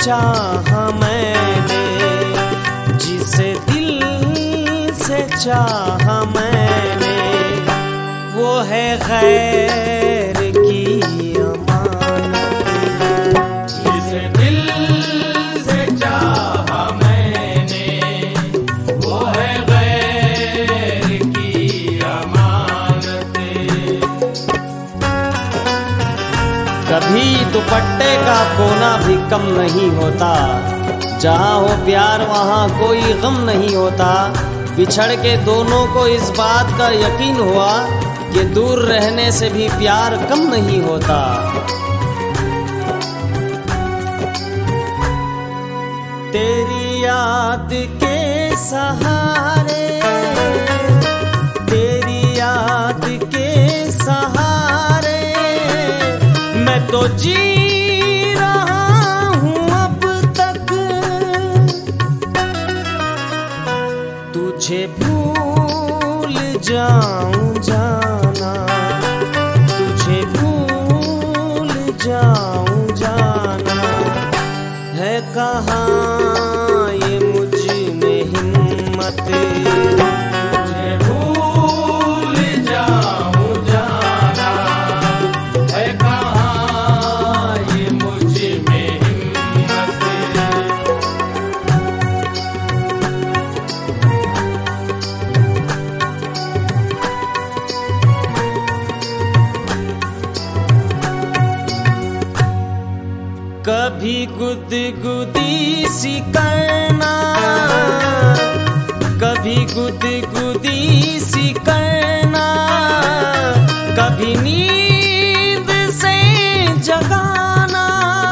चाहा मैंने, जिसे दिल से चाहा मैंने, वो है गैर की अमानत। जिसे दिल से चाहा मैंने, वो है गैर की अमानत। कभी दुपट्टे का कोना भी कम नहीं होता, जहाँ हो प्यार वहाँ कोई गम नहीं होता। बिछड़ के दोनों को इस बात का यकीन हुआ कि दूर रहने से भी प्यार कम नहीं होता। तेरी याद के सहारे, तेरी याद के सहारे मैं तो जी रहा हूँ अब तक। तुझे भूल जाऊं जाना, तुझे भूल जाऊं जाना, है कहाँ ये मुझ में हिम्मत। तुझे भूल जाऊं जाना, है कहाँ ये मुझ में हिम्मत। कभी गुदगुदी सी करना, कभी गुदगुदी सी करना, कभी नींद से जगाना।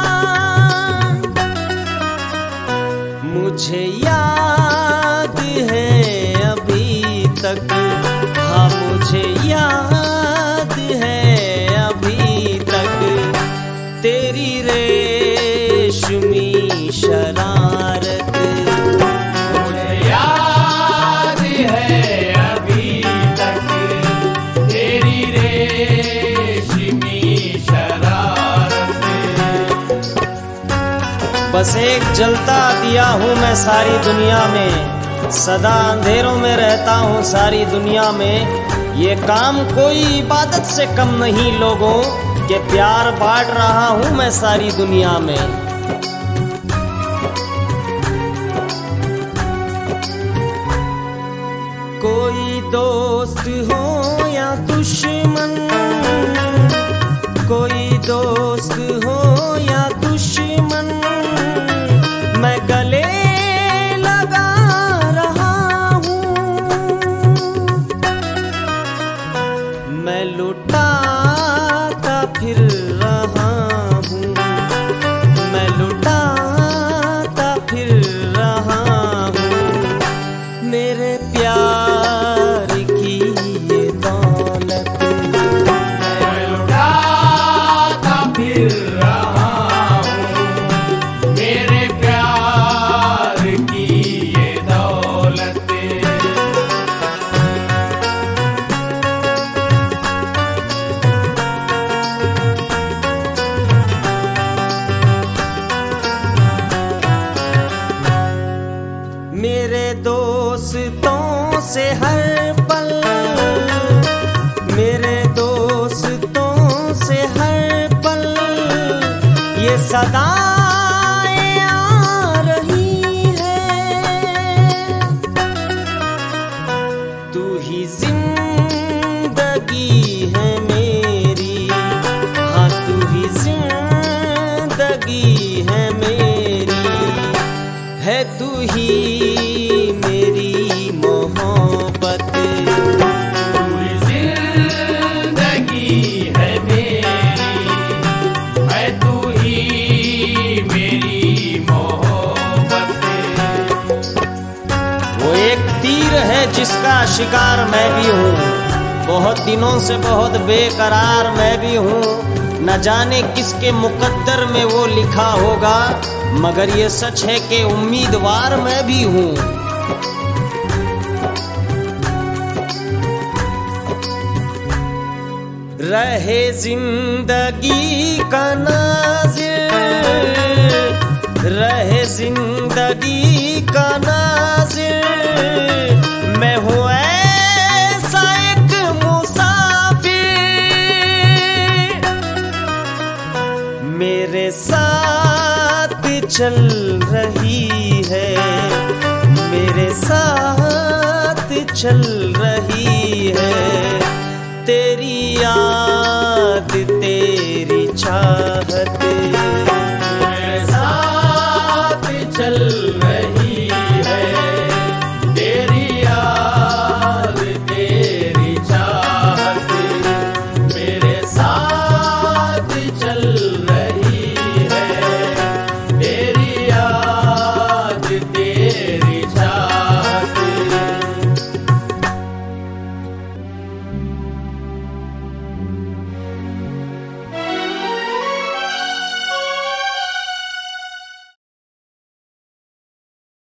मुझे याद है अभी तक, हाँ मुझे याद है अभी तक, तेरी रेशमी शरारत। मुझे याद है अभी तक, तेरी रेशमी शरारत। बस एक जलता दिया हूँ मैं सारी दुनिया में, सदा अंधेरों में रहता हूँ सारी दुनिया में। ये काम कोई इबादत से कम नहीं लोगों, के प्यार बांट रहा हूँ मैं सारी दुनिया में। कोई दोस्त हो या दुश्मन, कोई दोस्त हो या दुश्मन, मैं गले लगा रहा हूँ। मैं लुटाता फिर रहा हूँ, मैं लुटाता फिर रहा हूँ, मेरे प्यार की ये दौलत। मैं लुटाता फिर रहा हूँ, मेरे प्यार की ये दौलत। मेरे दोस्तों से हर पल, मेरे दोस्तों से हर पल ये सदाएं आ रही है। तू ही जिंदगी है मेरी, हाँ तू ही जिंदगी है मेरी, है तू ही मेरी मोहब्बत। तू जिंदगी है मेरी, है तू ही मेरी मोहब्बत। वो एक तीर है जिसका शिकार मैं भी हूँ, बहुत दिनों से बहुत बेकरार मैं भी हूँ। न जाने किसके मुकद्दर में वो लिखा होगा, मगर ये सच है कि उम्मीदवार मैं भी हूँ। रहे जिंदगी का नाज़िर, रहे जिंदगी का नाज़िर, मैं हूँ ऐसा एक मुसाफिर, मेरे साथ चल रही है, मेरे साथ चल रही है, तेरी याद तेरी चाहत।